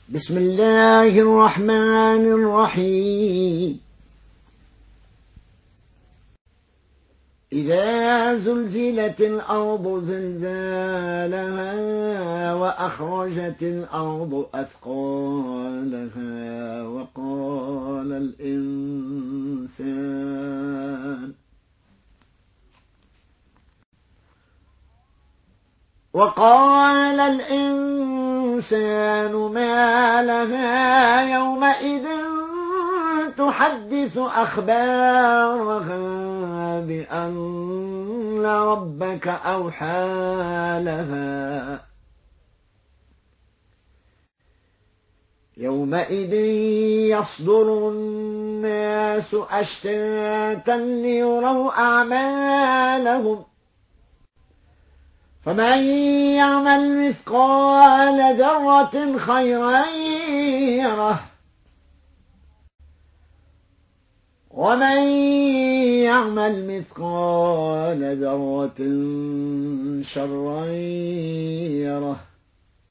بسم الله الرحمن الرحيم. إذا زلزلت الأرض زلزالها وأخرجت الأرض أثقالها وقال الإنسان ما لها يومئذ تحدث أخبارها بأن ربك أوحى لها يومئذ يصدر الناس أشتاتا ليروا أعمالهم فمن يعمل مثقال ذرة خيرا يره ومن يعمل مثقال ذرة شرا يره